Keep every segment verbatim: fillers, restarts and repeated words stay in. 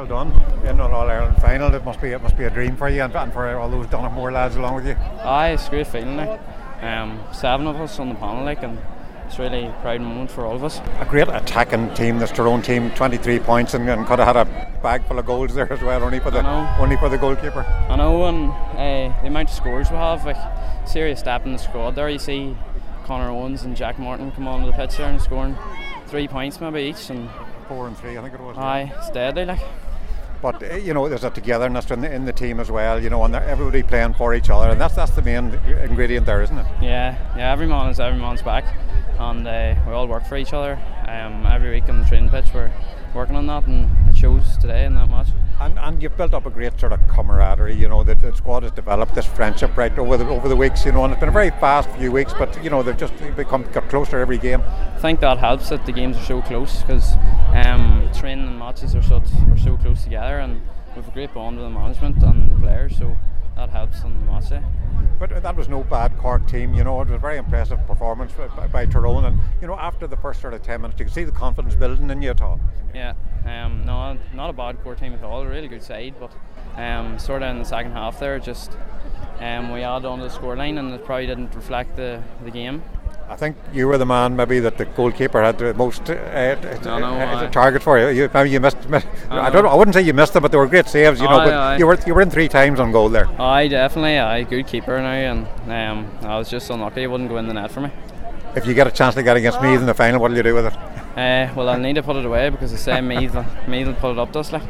Well done in an All Ireland final. It must be it must be a dream for you and, and for all those Donaghmore lads along with you. Aye, it's a great feeling. Like, um, seven of us on the panel, like, and it's really a proud moment for all of us. A great attacking team, this Tyrone team, twenty-three points, and, and could have had a bag full of goals there as well, only for the only for the goalkeeper. I know, and uh, the amount of scores we have, like, serious step in the squad there. You see Conor Owens and Jack Martin come onto the pitch there and scoring three points maybe each, and four and three, I think it was. Aye, it's deadly, like. But uh, you know, there's a togetherness in the, in the team as well. You know, and everybody playing for each other, and that's that's the main ingredient there, isn't it? Yeah, yeah. Every man is every man's back, and uh, we all work for each other. Um, every week on the training pitch, we're working on that, and it shows today in that match. And and you've built up a great sort of camaraderie. You know, that the squad has developed this friendship right over the over the weeks. You know, and it's been a very fast few weeks, but you know they've just become got closer every game. I think that helps that the games are so close, because um, training and matches are so are so close together, and we've a great bond with the management and the players, so that helps on the match day. But that was no bad Cork team, you know. It was a very impressive performance by, by Tyrone, and you know, after the first sort of ten minutes, you could see the confidence building in you at all. Yeah, um, no, not a bad Cork team at all. A really good side, but um, sort of in the second half there, just um, we added on to the scoreline, and it probably didn't reflect the the game. I think you were the man, maybe, that the goalkeeper had the most uh, no, no, uh, target for you. you. Maybe you missed. missed I, I don't know. I wouldn't say you missed them, but they were great saves. You aye, know, but aye. you were you were in three times on goal there. Aye, definitely. Aye, good keeper now, and um, I was just unlucky it wouldn't go in the net for me. If you get a chance to get against Meath in the final, what will you do with it? Uh, well, I'll need to put it away, because I say Meath, Meath will put it up to us, like.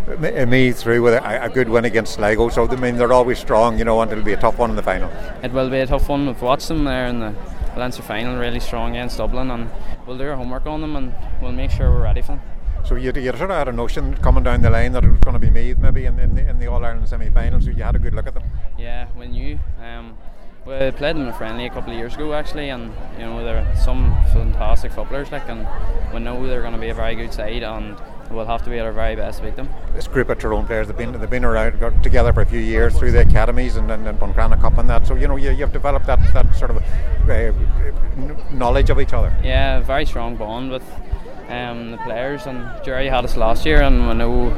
Meath through with a, a good win against Sligo, so I mean they're always strong, you know, and it'll be a tough one in the final. It will be a tough one. We've watched them there in the Leinster final, really strong against Dublin, and we'll do our homework on them, and we'll make sure we're ready for them. So you, you sort of had a notion coming down the line that it was going to be Meath maybe in, in the, in the All-Ireland semi-final, so you had a good look at them. Yeah, we knew. Um, we played them in a friendly a couple of years ago actually, and you know they're some fantastic footballers, like, and we know they're going to be a very good side, and we'll have to be at our very best to beat them. This group of Tyrone players, they've been they've been around got together for a few years through the academies and and, and Buncrana Cup and that. So you know you you've developed that that sort of uh, knowledge of each other. Yeah, very strong bond with um, the players, and Jerry had us last year, and we know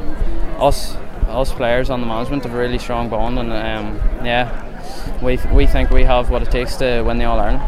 us us players and the management have a really strong bond, and um, yeah, we we think we have what it takes to win the All Ireland.